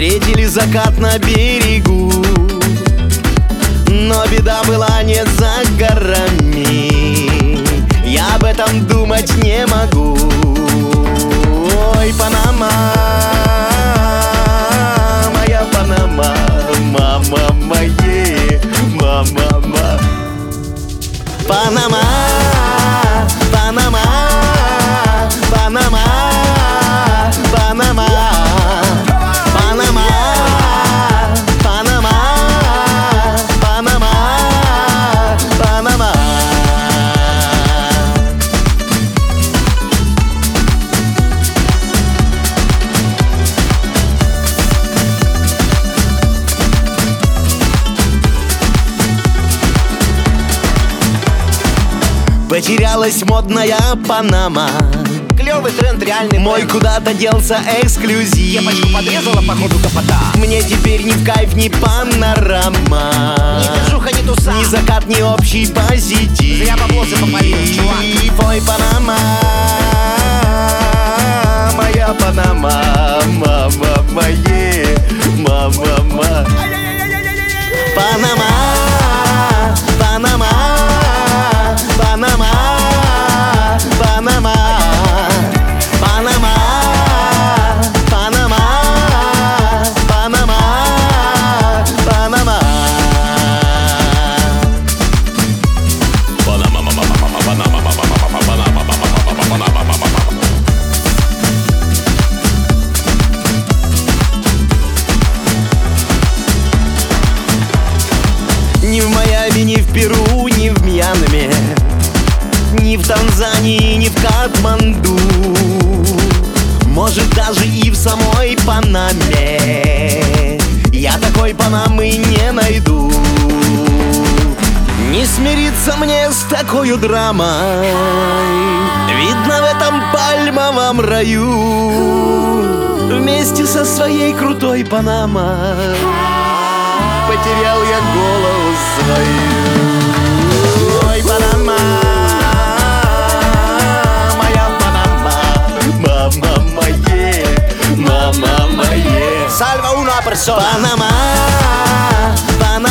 Встретили закат на берегу, но беда была не за горами. Я об этом думать не могу. Ой, Панама, моя Панама, мама моей, мама. Панама, Панама, Панама, Панама, Панама, Панама, Панама, Панама. Потерялась модная Панама. Клевый тренд, реальный Мой бренд. куда-то делся эксклюзив. Кепочку подрезала, походу, капота. Мне теперь ни в кайф, ни панорама, Ни движуха, ни туса. ни закат, ни общий позитив. Зря баблосы попалил, чувак. Ой, Панама, моя Панама, мама моей, мама. Панама, Панама, Панама, Панама, Панама, Панама, Панама, Панама. Ни в Майами, ни в Перу, ни в Мьянме, ни в Танзании, ни в Катманду, может даже и в самой Панаме я такой Панамы не найду. Не смириться мне с такой драмой, видно в этом пальмовом раю. Вместе со своей крутой Панамой потерял я голову свою. Ой, Панама, моя Панама, мама моей, мама моей. Salva una persona. Панама, Панама.